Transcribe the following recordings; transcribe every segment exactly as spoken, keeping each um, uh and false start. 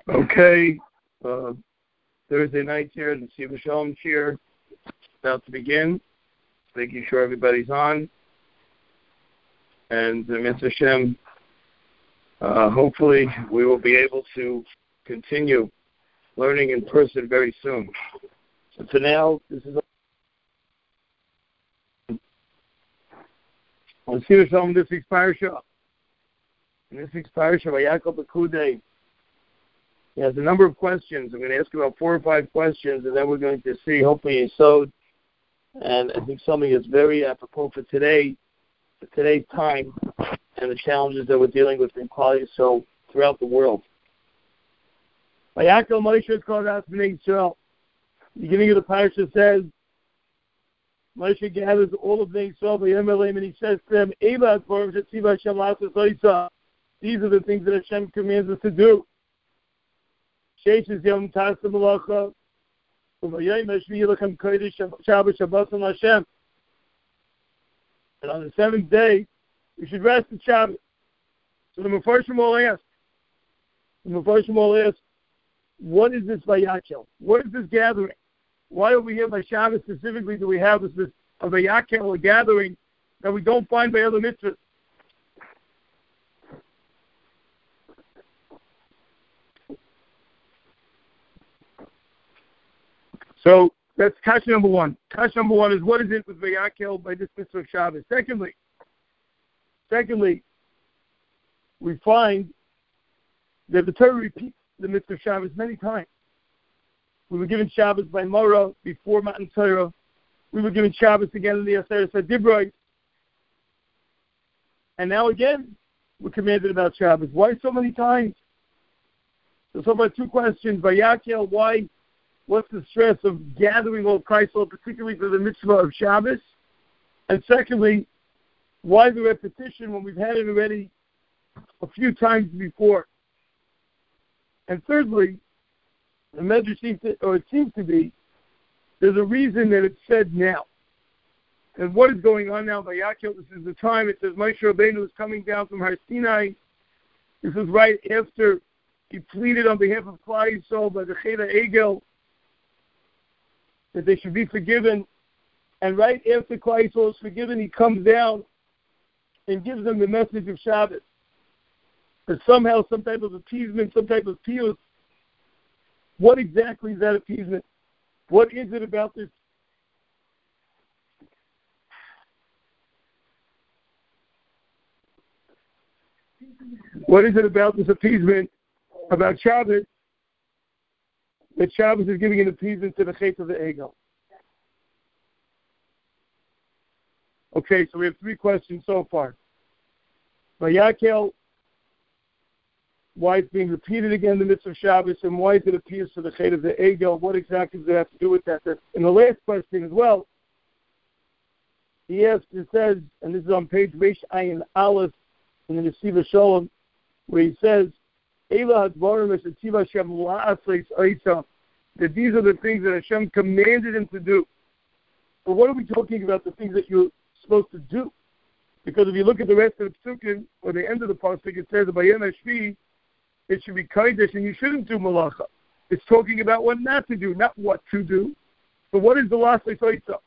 Okay, uh, Thursday night here in the Siva Shalom cheer, about to begin, making sure everybody's on, and uh, Mitzvah Hashem, uh, hopefully we will be able to continue learning in person very soon. So for now, this is on Siva Shalom this week's parasha. In this week's parasha, Vayakal Pekudei. He has a number of questions. I'm going to ask you about four or five questions, and then we're going to see, hopefully, Yesod. And I think something is very apropos for today, for today's time, and the challenges that we're dealing with in Klal Yisrael throughout the world. Vayakal Moshe is called out Bnei Yisrael. The beginning of the parasha says, Moshe gathers all of Bnei Yisrael, and he says to them, these are the things that Hashem commands us to do. And on the seventh day, we should rest at Shabbos. So the Mefarshim all ask, the Mefarshim all ask, what is this Vayakel? What is this gathering? Why over here by Shabbos specifically do we have this, this a Vayakel, a gathering that we don't find by other mitzvahs? So that's kasha number one. Kasha number one is, what is it with Vayakel by this mitzvah of Shabbos? Secondly, secondly, we find that the Torah repeats the mitzvah of Shabbos many times. We were given Shabbos by Morah before Matan Torah. We were given Shabbos again in the Aseret Dibroi. And now again, we're commanded about Shabbos. Why so many times? So, so about two questions. Vayakel, why? What's the stress of gathering all Christ, particularly for the mitzvah of Shabbos? And secondly, why the repetition when we've had it already a few times before? And thirdly, the Medrash seems to, or it seems to be, there's a reason that it's said now. And what is going on now? Vayakel, this is the time. It says Moshe Rabbeinu is coming down from Har Sinai. This is right after he pleaded on behalf of Klal Yisrael by the Cheda Egel that they should be forgiven. And right after Klal Yisrael is forgiven, he comes down and gives them the message of Shabbos. But somehow, some type of appeasement, some type of piyut. What exactly is that appeasement? What is it about this? What is it about this appeasement, about Shabbos, that Shabbos is giving an appeasement to the Chet of the Egel? Okay, so we have three questions so far. Vayakel, why it's being repeated again, the mitzvah of Shabbos, and why does it appear to the Chet of the Egel? What exactly does it have to do with that? And the last question as well, he asks, it says, and this is on page Reish Ayin Aleph in the Siva Shalom, where he says, that these are the things that Hashem commanded him to do. But what are we talking about, the things that you're supposed to do? Because if you look at the rest of the psukim, or the end of the pasuk, it says, it should be kodesh, and you shouldn't do malacha. It's talking about what not to do, not what to do. But what is the last lesoitza?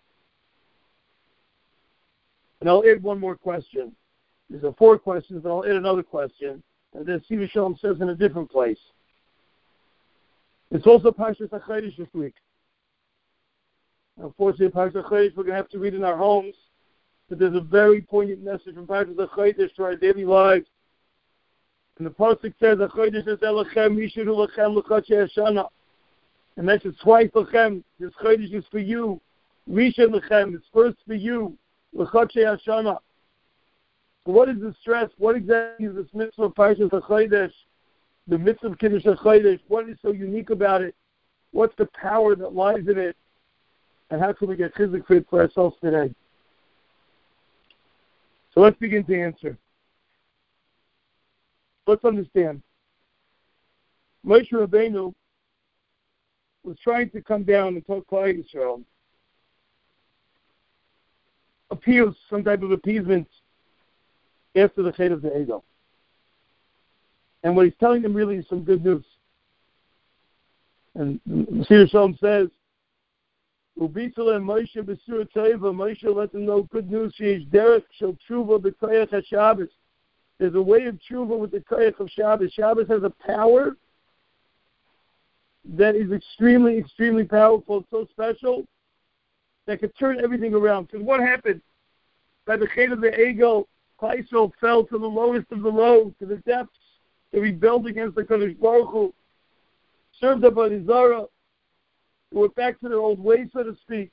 And I'll add one more question. These are four questions, but I'll add another question. And then Siva Shalom says in a different place. It's also Parshas HaChodesh this week. Unfortunately, Parshas HaChodesh we're going to have to read in our homes, but there's a very poignant message from Parshas HaChodesh to our daily lives. And the pasuk says, HaChodesh is Elochem, Yishiru Lachem, L'chotchei Hashana. It mentions twice Lachem, this Chodesh is for you. Rishon Lachem, it's first for you. L'chotchei Hashana. What is the stress? What exactly is this mitzvah of Parshas HaChodesh? The mitzvah of Kiddush HaChodesh, what is so unique about it? What's the power that lies in it? And how can we get chizuk for it for ourselves today? So let's begin to answer. Let's understand. Moshe Rabbeinu was trying to come down and talk Klal Yisrael, appeals, some type of appeasement after the Chet of the Egel. And what he's telling them really is some good news. And Messiah Shalom says, Ubitzel and Moshe B'Sur Teiva, Moshe let them know good news, Sheesh Derech Shel Tshuva B'Koyach HaShabbos. There's a way of Tshuva with the Koyach of Shabbos. Shabbos has a power that is extremely, extremely powerful, so special, that could turn everything around. Because what happened? By the Chet of the Egel, Klal Yisrael fell to the lowest of the low, to the depths. They rebelled against the Kadosh Baruch Hu, served up by the Zara, they went back to their old ways, so to speak.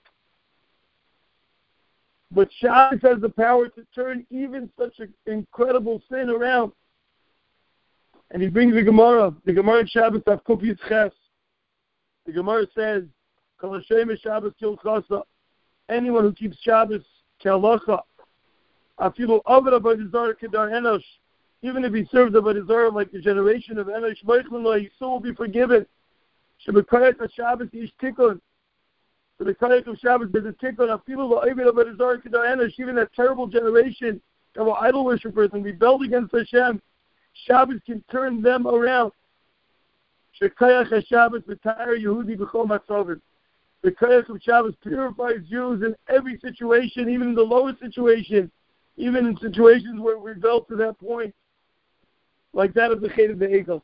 But Shabbos has the power to turn even such an incredible sin around. And he brings the Gemara, the Gemara in Shabbos, Daf Kuf Yud Ches. The Gemara says, Kol Hashem Shabbos Kil Chasa. Anyone who keeps Shabbos K'alacha, Afilu Avra B'Dizar Kedar Enosh, even if he serves the B'Dizar like the generation of Enosh, Moichlin, he still will be forgiven. Shebekayach HaShabbos Yish Tikkun. So the Kayach of Shabbos, there's a tikkun, Afilu Avra B'Dizar Kedar Enosh, even that terrible generation that were idol worshippers and rebelled against Hashem, Shabbos can turn them around. Shekayach HaShabbos B'Tayar Yehudi B'Chol Matzavim. The Koyach of Shabbos purifies Jews in every situation, even in the lowest situation, even in situations where we fell to that point, like that of the Chet of the Egel.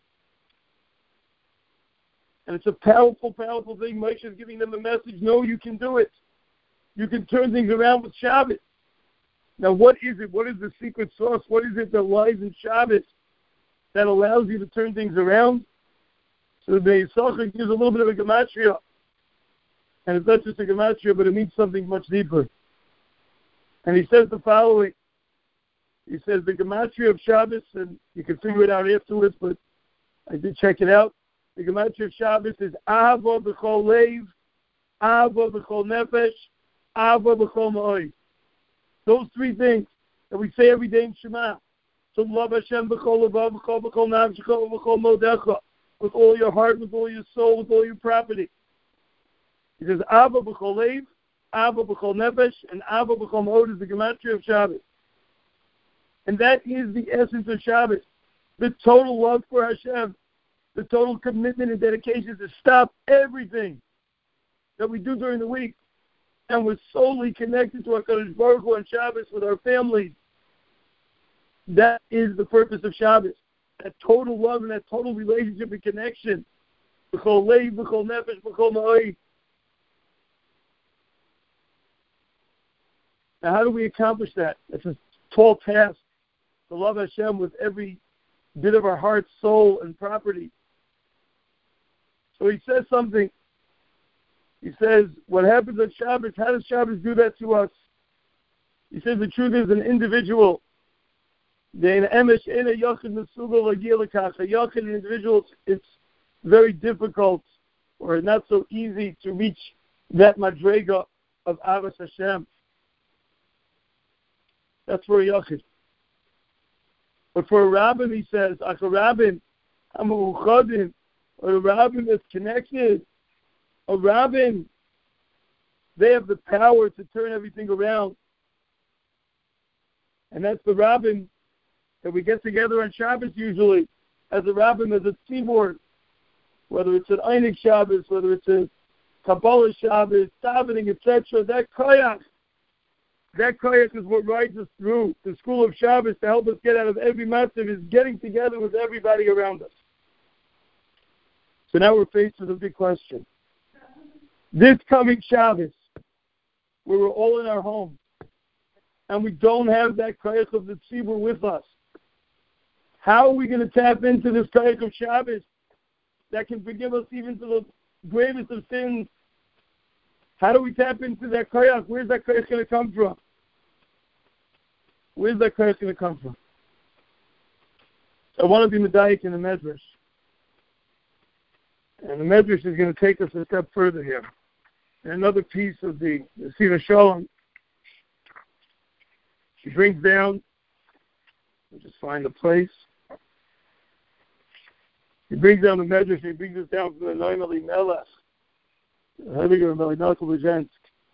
And it's a powerful, powerful thing. Moshe is giving them a message. No, you can do it. You can turn things around with Shabbos. Now, what is it? What is the secret sauce? What is it that lies in Shabbos that allows you to turn things around? So the Yisachar gives a little bit of a gematria. And it's not just a gematria, but it means something much deeper. And he says the following. He says the gematria of Shabbos, and you can figure it out afterwards, but I did check it out. The gematria of Shabbos is Ahava b'chol leiv, Ahava b'chol nefesh, Ahava b'chol ma'oi. Those three things that we say every day in Shema. So love Hashem b'chol levav, b'chol b'chol nafshecha, b'chol modecha, with all your heart, with all your soul, with all your property. He says, Ava b'chol leiv, Ava b'chol nefesh, and Ava b'chol ma'od is the gematria of Shabbos. And that is the essence of Shabbos. The total love for Hashem, the total commitment and dedication to stop everything that we do during the week. And we're solely connected to our Kadosh Baruch Hu on Shabbos with our families. That is the purpose of Shabbos. That total love and that total relationship and connection. B'chol leiv, b'chol nefesh, b'chol ma'od. Now, how do we accomplish that? It's a tall task to love Hashem with every bit of our heart, soul, and property. So he says something. He says, what happens on Shabbos, how does Shabbos do that to us? He says the truth is an individual. The an individual, it's very difficult or not so easy to reach that madrega of Avas Hashem. That's for a Yachid. But for a Rabbin, he says, Ach a Rabbin, I'm a Uchadim, or a Rabbin that's connected, a Rabbin, they have the power to turn everything around. And that's the Rabbin that we get together on Shabbos usually, as a Rabbin, as a tzibur, whether it's an Einik Shabbos, whether it's a Kabbalah Shabbos, davening, et cetera. That koyach, that koyach is what rides us through the school of Shabbos to help us get out of every matzav, is getting together with everybody around us. So now we're faced with a big question. This coming Shabbos, where we're all in our home, and we don't have that koyach of the tzibur with us, how are we going to tap into this koyach of Shabbos that can forgive us even to the gravest of sins? How do we tap into that koyach? Where's that koyach going to come from? Where's that koyach going to come from? I want to be medayik in the medrash. And the medrash is going to take us a step further here. And another piece of the, the Sivah Shalom, she brings down, we'll just find the place. He brings down the medrash, he brings us down from the Noam Elimelech, the Heiliger Melech Lezensk.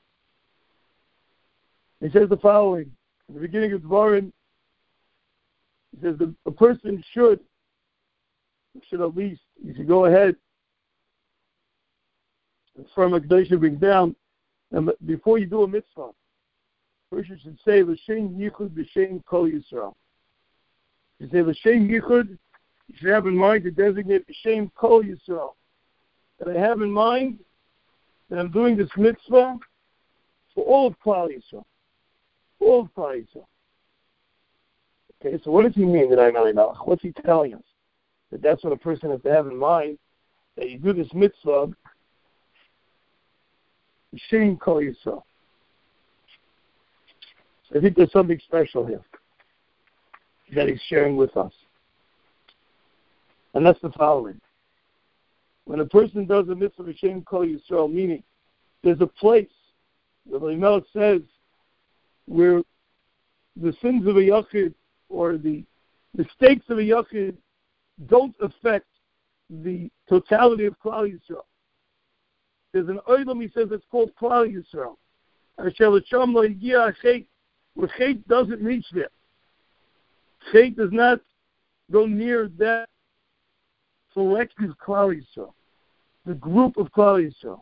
He says the following, in the beginning of Dvarim, he says the, a person should, should at least, you should go ahead from a Kedusha brings down, and before you do a mitzvah, first you should say L'Shem Yichud B'Shem Kol Yisrael. You say L'Shem Yichud, you should have in mind to designate B'Shem Kol Yisrael. That I have in mind that I'm doing this mitzvah for all of Klal Yisrael. All of Klal Yisrael. Okay, so what does he mean that I'm Elimelech? What's he telling us? That that's what a person has to have in mind, that you do this mitzvah B'Shem Kol Yisrael. I think there's something special here that he's sharing with us. And that's the following. When a person does a mitzvah B'Shem Kol Yisrael, meaning there's a place, the Elimelech says, where the sins of a yachid or the mistakes of a yachid don't affect the totality of Klal Yisrael. There's an oilam, he says, it's called Klal Yisrael. Where Chet doesn't reach there. Chet does not go near that selective Klal Yisrael, the group of Klal Yisrael.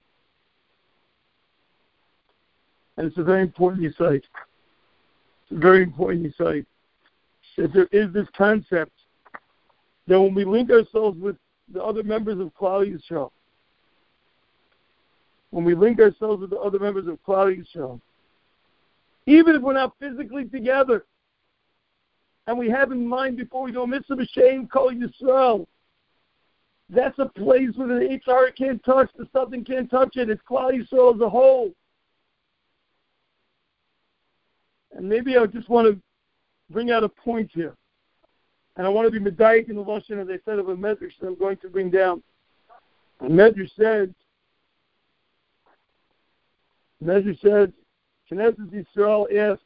And it's a very important insight. It's a very important insight that there is this concept that when we link ourselves with the other members of Klal Yisrael, when we link ourselves with the other members of Klal Yisrael, even if we're not physically together, and we have in mind before we go mitzvah b'shem kol Yisrael, that's a place where the H R can't touch, the something can't touch it. It's Klal Yisrael as a whole. And maybe I just want to bring out a point here. And I want to be medayik in the lashon, as I said, of a medrash that I'm going to bring down. A medrash said, medrash said, Knesset Yisrael asks,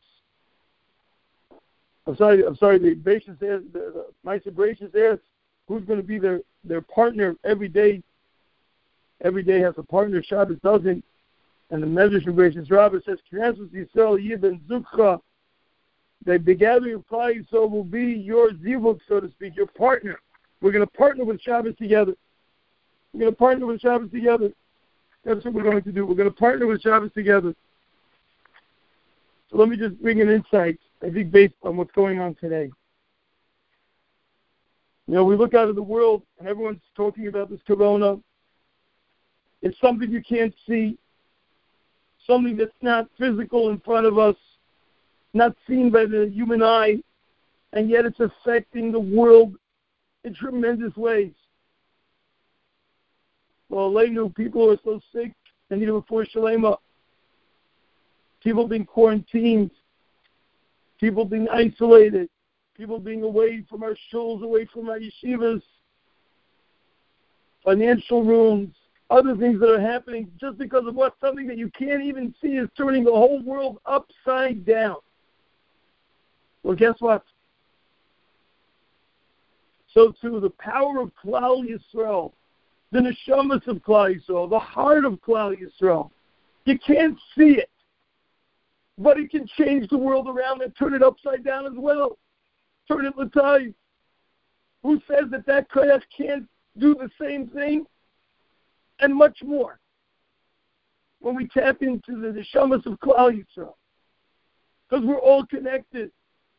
I'm sorry, I'm sorry, the Beishas asks, the, the Ma'aser Bereishis asks, who's going to be their, their partner every day? Every day has a partner, Shabbos doesn't. And the Medrash of Bereishis Rabbah says, Knesset Yisrael Yibn Zukcha, that the gathering of Klal Yisrael will be your zivug, so to speak, your partner. We're going to partner with Shabbos together. We're going to partner with Shabbos together. That's what we're going to do. We're going to partner with Shabbos together. So let me just bring an insight, I think, based on what's going on today. You know, we look out of the world, and everyone's talking about this corona. It's something you can't see, something that's not physical in front of us, not seen by the human eye, and yet it's affecting the world in tremendous ways. Well, Aleinu, people are so sick, they need a refuah shalema. People being quarantined, people being isolated, people being away from our shuls, away from our yeshivas, financial rooms, other things that are happening just because of what something that you can't even see is turning the whole world upside down. Well, guess what? So too, the power of Klal Yisrael, the neshamas of Klal Yisrael, the heart of Klal Yisrael, you can't see it, but it can change the world around and turn it upside down as well. Turn it l'tayv. Who says that that koyach can't do the same thing? And much more. When we tap into the neshamas of Klal Yisrael, because we're all connected.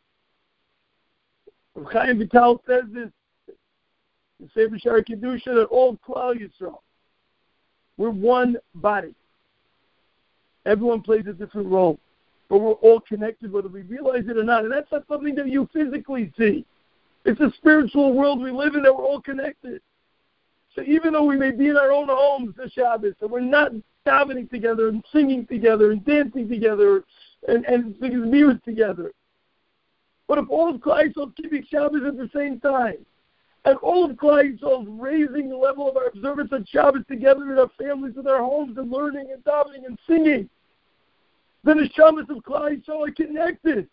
Chaim Vital says this in Sefer Shara Kedusha, that all of Klal Yisrael, we're one body. Everyone plays a different role, but we're all connected whether we realize it or not. And that's not something that you physically see. It's a spiritual world we live in that we're all connected. So even though we may be in our own homes this Shabbos, and we're not davening together and singing together and dancing together and, and singing mirrors together, but if all of Klal Yisrael is keeping Shabbos at the same time, and all of Klal Yisrael is raising the level of our observance on Shabbos together in our families, in our homes, and learning and davening and singing, then the neshamas of Klal Yisrael are connected.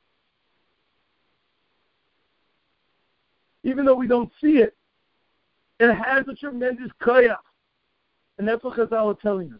Even though we don't see it, it has a tremendous koyach. And that's what Chazal are telling us.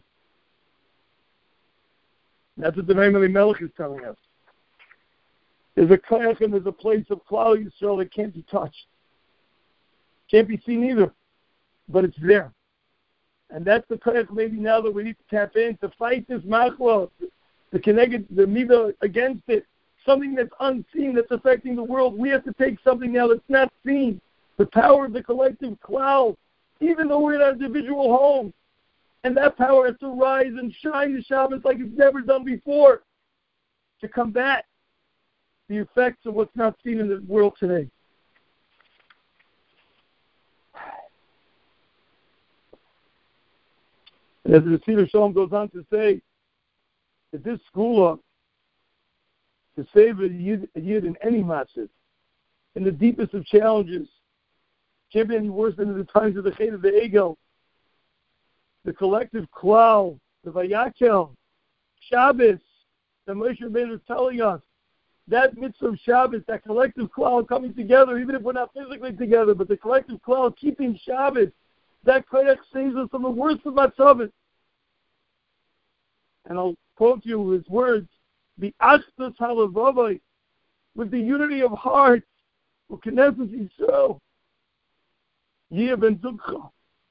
That's what the name of the Melech is telling us. There's a koyach and there's a place of Klal Yisrael that can't be touched. Can't be seen either, but it's there. And that's the koyach maybe now that we need to tap in to fight this machla, the connected, the midah against it, something that's unseen that's affecting the world. We have to take something now that's not seen, the power of the collective cloud, even though we're in our individual homes. And that power has to rise and shine the Shabbos like it's never done before to combat the effects of what's not seen in the world today. And as the Seder Shalom goes on to say, that this school to save a yid, a yid in any matzah, in the deepest of challenges, can't be any worse than in the times of the Chet of the Egel, the collective klal, the Vayakel, Shabbos, that Moshe Rabbeinu is telling us, that mitzvah of Shabbos, that collective klal coming together, even if we're not physically together, but the collective klal keeping Shabbos, that koyach saves us from the worst of matzavos. And I'll quote you his words, the Ashtas Halavavai, with the unity of heart, who Knesset Yisrael, Yeh ben Zukcha.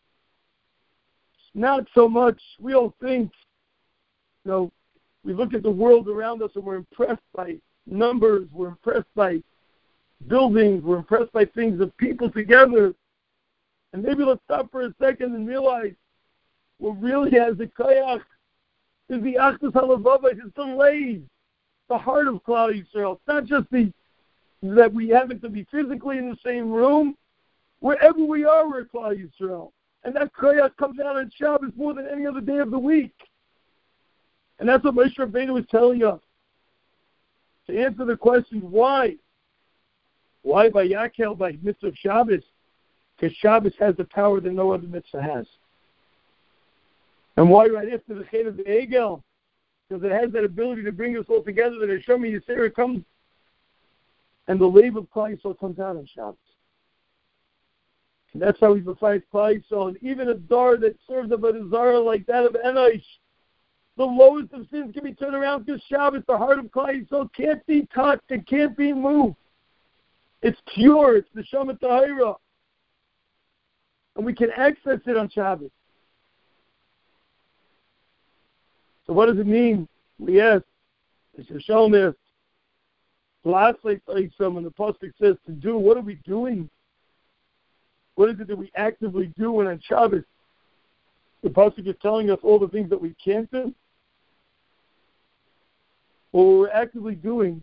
Not so much, we all think, you know, we look at the world around us and we're impressed by numbers, we're impressed by buildings, we're impressed by things of people together. And maybe let's stop for a second and realize what really has the koyach is the Achdas Halavavai, it's the lays, the heart of Klal Yisrael. It's not just the that we happen to be physically in the same room. Wherever we are, we're Klal Yisrael. And that koyach comes out on Shabbos more than any other day of the week. And that's what Moshe Rabbeinu was telling us. To answer the question, why? Why by Yakel, by mitzvah of Shabbos? Because Shabbos has the power that no other mitzvah has. And why right after the Chet of the Egel? Because it has that ability to bring us all together, that Hashem Yisrael comes, and the labor of Klal Yisrael comes out on Shabbos. And that's how we fight Klal Yisrael. And even a dar that serves up a zara like that of Enosh, the lowest of sins can be turned around because Shabbos, the heart of Klal Yisrael, can't be touched, it can't be moved. It's pure, it's the Shema Tahira. And we can access it on Shabbos. So what does it mean? We ask, as Shalom asked, lastly, when the Pasuk says to do, what are we doing? What is it that we actively do when on Shabbos the Pasuk is telling us all the things that we can't do? Well, what we're actively doing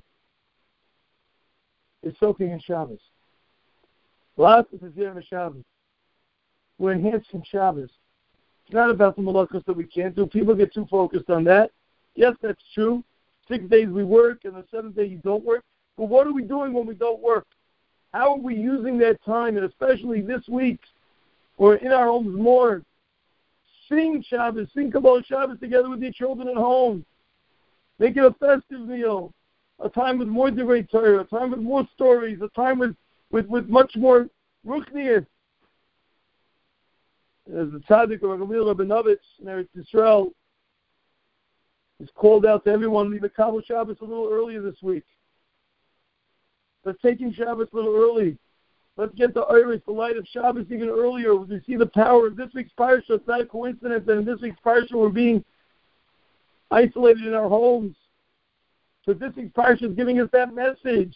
is soaking in Shabbos. Last is here on Shabbos. We're enhancing Shabbos. It's not about the malachos that we can't do. People get too focused on that. Yes, that's true. Six days we work, and the seventh day you don't work. But what are we doing when we don't work? How are we using that time, and especially this week, or in our homes more? Sing Shabbos, sing Kabbalah Shabbos together with your children at home. Make it a festive meal, a time with more Divrei Torah, a time with more stories, a time with, with, with much more ruchnius. As the tzaddik or Gamliel Rabinovich in Eretz Yisrael is called out to everyone, leave the Kabbalah Shabbos a little earlier this week. Let's take in Shabbos a little early. Let's get the Iris, the light of Shabbos, even earlier. We see the power of this week's parsha. It's not a coincidence that in this week's parsha we're being isolated in our homes. So this week's parsha is giving us that message.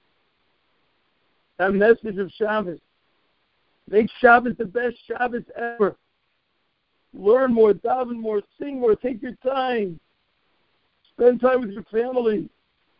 That message of Shabbos. Make Shabbos the best Shabbos ever. Learn more, daven more, sing more, take your time. Spend time with your family.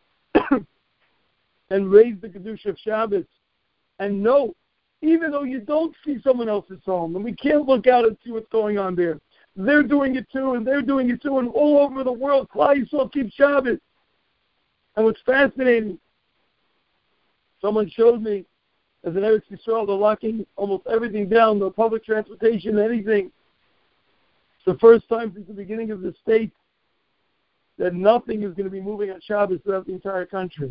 And raise the Kedusha of Shabbos. And know, even though you don't see someone else's home, and we can't look out and see what's going on there, they're doing it too, and they're doing it too, and all over the world, Klal Yisrael keeps Shabbos. And what's fascinating, someone showed me, as in Eretz Yisrael, they're locking almost everything down, no public transportation, anything. It's the first time since the beginning of the state that nothing is going to be moving on Shabbos throughout the entire country.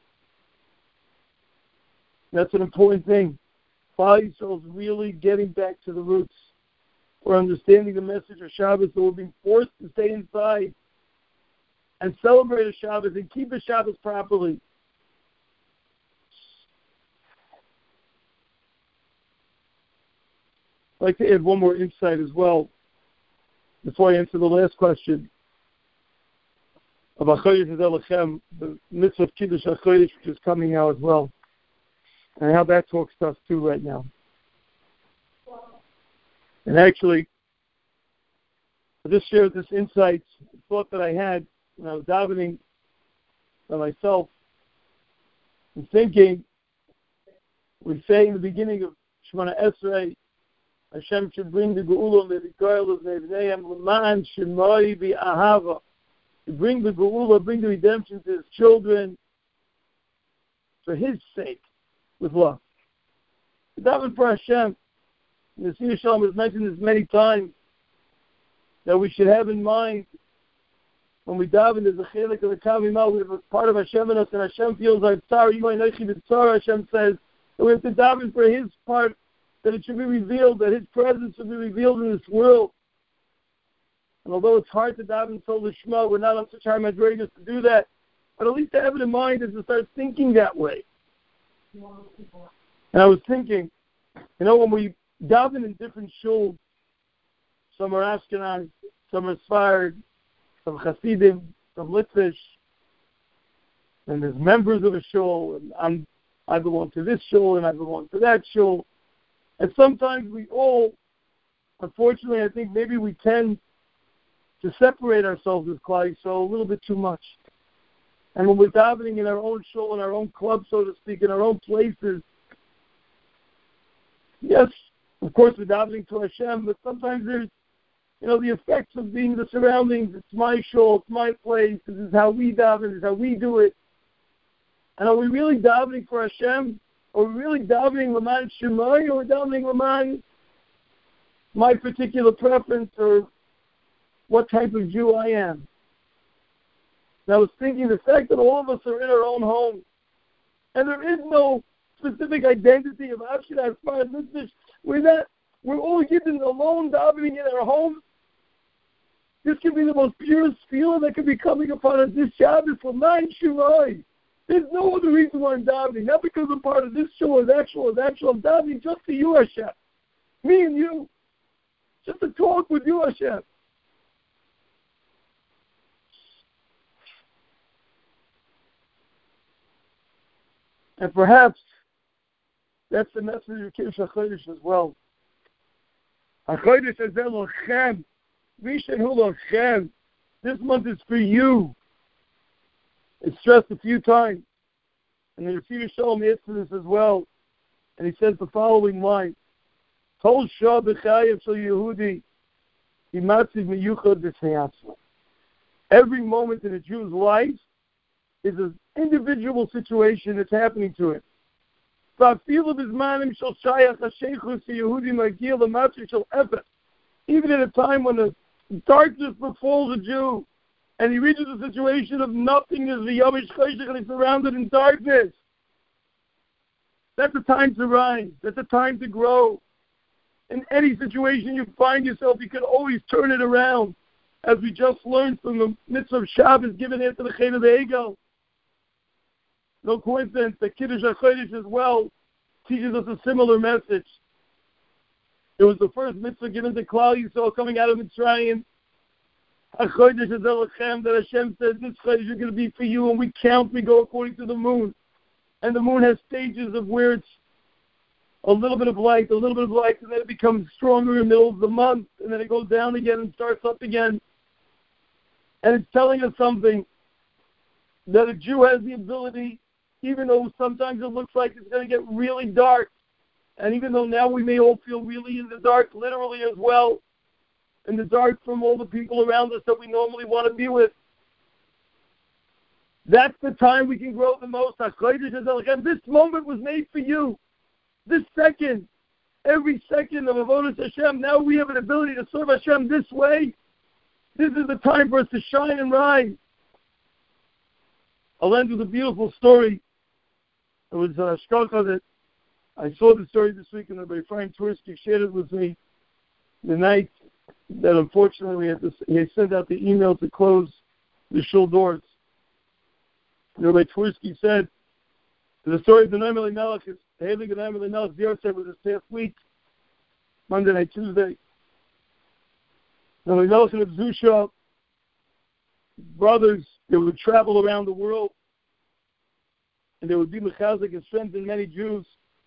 That's an important thing. Klal Yisrael is really getting back to the roots. We're understanding the message of Shabbos, that we're being forced to stay inside and celebrate a Shabbos and keep a Shabbos properly. I'd like to add one more insight as well. before I answer the last question of Achodesh Elechem, the mitzvah of Kiddush Achodesh, which is coming out as well, and how that talks to us too right now. And actually, I just shared this insight, thought that I had when I was davening by myself and thinking, we say in the beginning of Shemona Esrei, Hashem should bring the Geula Me'Vikoil of Ne'vneim L'man Shemoi V'Ahava. To bring the Geula, bring the redemption to His children for His sake, with love. Daven for Hashem. The Siyur Shalom has mentioned this many times, that we should have in mind when we daven, there's a chelik of the Kavimah, we have a part of Hashem in us, and Hashem feels like sorry, you might know Tzara. Hashem says that we have to daven for His part, that it should be revealed, that His presence should be revealed in this world. And although it's hard to daven Sol Lishma, we're not on such high madrigas to do that, but at least to have it in mind is to start thinking that way. And I was thinking, you know, when we daven in different shuls, some are Ashkenaz, some are Sfarad, some Hasidim, some Litvish, and there's members of a shul, and I'm, I belong to this shul, and I belong to that shul. And sometimes we all, unfortunately, I think maybe we tend to separate ourselves as Klal Yisrael a little bit too much. And when we're davening in our own shul, in our own club, so to speak, in our own places, yes, of course we're davening to Hashem, but sometimes there's, you know, the effects of being the surroundings. It's my shul, it's my place, this is how we daven, this is how we do it. And are we really davening for Hashem? Are we really davening L'man Shemai, or davening L'man my particular preference, or what type of Jew I am? And I was thinking the fact that all of us are in our own homes, and there is no specific identity of Ashkenaz, Sfarad, Litvish. We're not, we're all given alone davening in our homes. This could be the most purest feeling that could be coming upon us this Shabbos for nine Shemai. There's no other reason why I'm davening, not because I'm part of this shul or that shul or that shul. I'm davening just to you, Hashem. Me and you. Just to talk with you, Hashem. And perhaps that's the message of Kiddush HaChodesh as well. HaChodesh is Elochem. Rishon Hu Lochem. This month is for you. It's stressed a few times. And the Siyur Shalom adds to this as well. And he says the following line. Kol Shah B'chayev Shel Yehudi Yimatziv Miyuchad B'Shayatzma. Every moment in a Jew's life is an individual situation that's happening to him. Even at a time when the darkness befalls a Jew, and he reaches a situation of nothingness, the Yamish Cheshach, and he's surrounded in darkness, that's a time to rise. That's a time to grow. In any situation you find yourself, you can always turn it around, as we just learned from the mitzvah of Shabbos given after the Chet of Egel. No coincidence that Kiddush HaChodesh as well teaches us a similar message. It was the first mitzvah given to Klal Yisrael coming out of Mitzrayim. HaChodesh is Elochem, that Hashem says this Chodesh is going to be for you, and we count, we go according to the moon. And the moon has stages of where it's a little bit of light, a little bit of light, and then it becomes stronger in the middle of the month, and then it goes down again and starts up again. And it's telling us something, that a Jew has the ability, even though sometimes it looks like it's going to get really dark, and even though now we may all feel really in the dark, literally as well, in the dark from all the people around us that we normally want to be with, that's the time we can grow the most. This moment was made for you. This second, every second of Avodas Hashem, now we have an ability to serve Hashem this way. This is the time for us to shine and rise. I'll end with a beautiful story. It was uh, Shkocha that I saw the story this week, and Rabbi Frank Twersky shared it with me the night that unfortunately we had to, he had sent out the email to close the shul doors. And Rabbi Twersky said, the story of the Noam Elimelech is, the Heilig Noam Elimelech Ziyartzeh was this past week, Monday night, Tuesday. Now, the Melech and Zusha, brothers, they would travel around the world, and they would be mechazik and strengthen many Jews.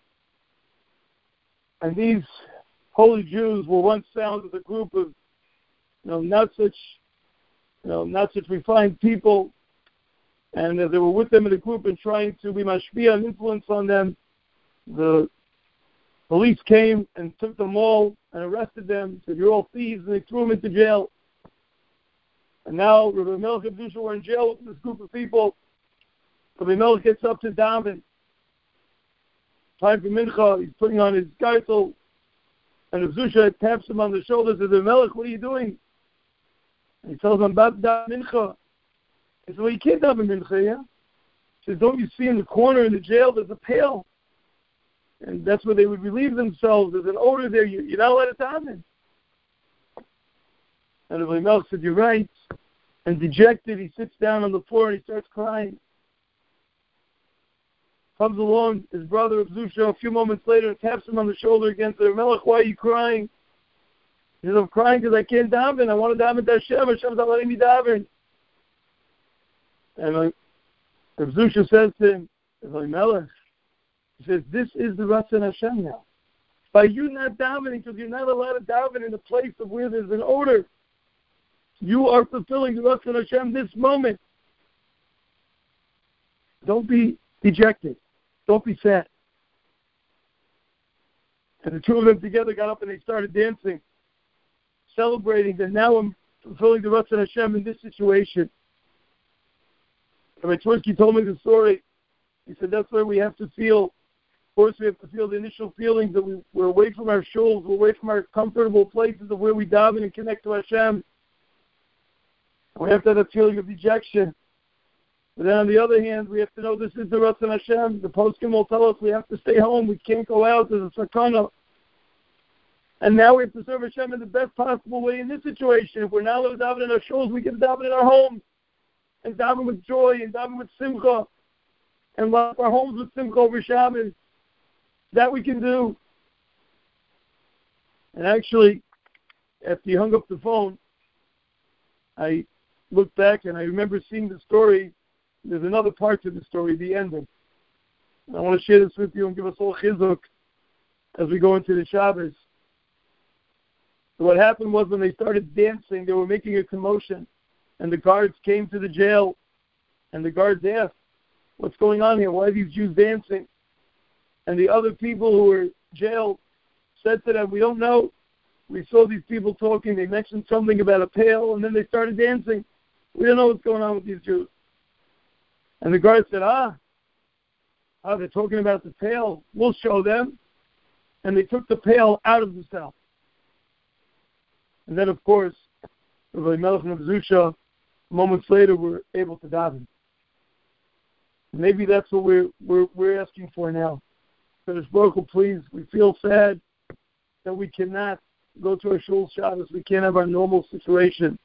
And these holy Jews were once found with a group of, you know, not such, you know, not such refined people, and as they were with them in a group and trying to be mashpia and influence on them, the police came and took them all and arrested them, said, "You're all thieves," and they threw them into jail. And now Rabbi Melech and Zusha were in jail with this group of people. Rabbi Melech gets up to daven. Time for mincha. He's putting on his gaitel, and Zusha taps him on the shoulder and says, "Rabbi Melech, what are you doing?" And he tells him, "I'm about to daven mincha." He says, "Well, you can't daven mincha, yeah?" He says, "Don't you see in the corner in the jail there's a pail? And that's where they would relieve themselves. There's an odor there. You, you're not allowed to daven." And Rabbi Melech said, "You're right." And dejected, he sits down on the floor and he starts crying. Comes along his brother of Zusha a few moments later and taps him on the shoulder again. Says, "Rabbi Melech, why are you crying?" He says, "I'm crying because I can't daven. I want to daven to Hashem. Hashem's not letting me daven." And like, Rabbi Zusha says to him, Rabbi Melech, he says, "This is the Ratzon Hashem now. By you not davening, because you're not allowed to daven in a place of where there's an odor, you are fulfilling the Ratzon Hashem this moment. Don't be dejected. Don't be sad." And the two of them together got up and they started dancing, celebrating that now I'm fulfilling the Ratzon Hashem in this situation. Rabbi Twersky told me the story. He said that's where we have to feel. Of course, we have to feel the initial feelings that we, we're away from our shuls, we're away from our comfortable places of where we daven and connect to Hashem. We have to have a feeling of dejection. But then on the other hand, we have to know this is the Ratzon Hashem. The poskim will tell us we have to stay home. We can't go out. There's a sakana. And now we have to serve Hashem in the best possible way in this situation. If we're not allowed to daven in our shuls, we can daven in our homes. And daven with joy, and daven with simcha. And love our homes with simcha over Shabbos. That we can do. And actually, after he hung up the phone, I looked back and I remember seeing the story. There's another part to the story, the ending. And I want to share this with you and give us all chizuk as we go into the Shabbos. So what happened was when they started dancing, they were making a commotion. And the guards came to the jail. And the guards asked, "What's going on here? Why are these Jews dancing?" And the other people who were jailed said to them, "We don't know. We saw these people talking. They mentioned something about a pail, and then they started dancing. We don't know what's going on with these Jews." And the guard said, ah, ah, they're talking about the pail. We'll show them. And they took the pail out of the cell. And then, of course, Rabbi Melech and Zusha, moments later, were able to daven. Maybe that's what we're we're we're asking for now. Kadosh Baruch Hu, please, we feel sad that we cannot go to our shul Shabbos. We can't have our normal situation.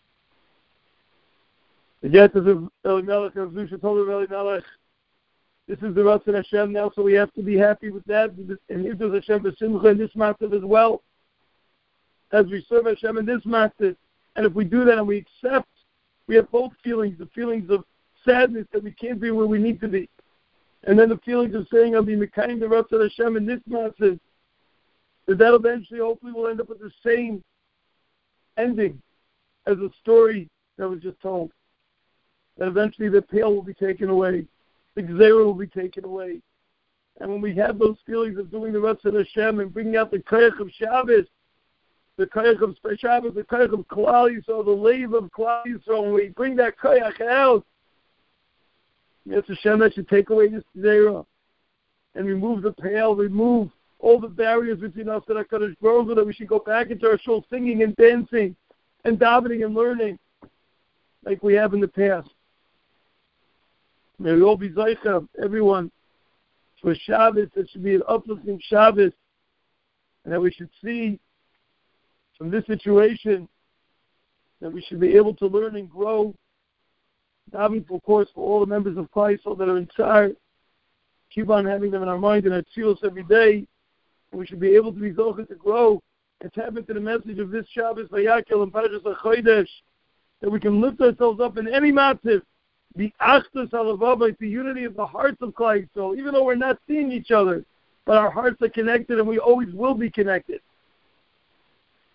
And yet, as Eli Melech and Zusha told Eli Melech, this is the Ratzon Hashem now, so we have to be happy with that. And here does Hashem b'simcha in this matzah as well, as we serve Hashem in this matzah. And if we do that and we accept, we have both feelings, the feelings of sadness that we can't be where we need to be, and then the feelings of saying, I'll be mekayim the Ratzon Hashem in this matzah, that that eventually, hopefully, will end up with the same ending as the story that was just told. That eventually the pail will be taken away, the gzera will be taken away. And when we have those feelings of doing the Ratzon Hashem and bringing out the koyach of Shabbos, the koyach of Shabbos, the koyach of Klal Yisrael, the lave of Klal Yisrael, when we bring that koyach out, it's Hashem that should take away this gzera and remove the pail, remove all the barriers between us and HaKadosh Baruch Hu, that we should go back into our shul singing and dancing and davening and learning like we have in the past. May we all be Zaycha, everyone, for Shabbos that should be an uplifting Shabbos, and that we should see from this situation that we should be able to learn and grow. Davening, of course, for all the members of Klal Yisrael that are in Tzar, keep on having them in our mind and our tefillos every day, and we should be able to be Zocheh to grow It's happened to the message of this Shabbos, Vayakel, and Parashas HaChodesh, that we can lift ourselves up in any matzv, the Achdus Halavavos, the unity of the hearts of Klal Yisrael, even though we're not seeing each other, but our hearts are connected and we always will be connected.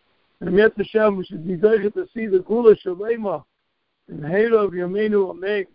And Yetz Hashem, we should be zeichet to see the Gula Shalema in the Hera of Yameinu Amen.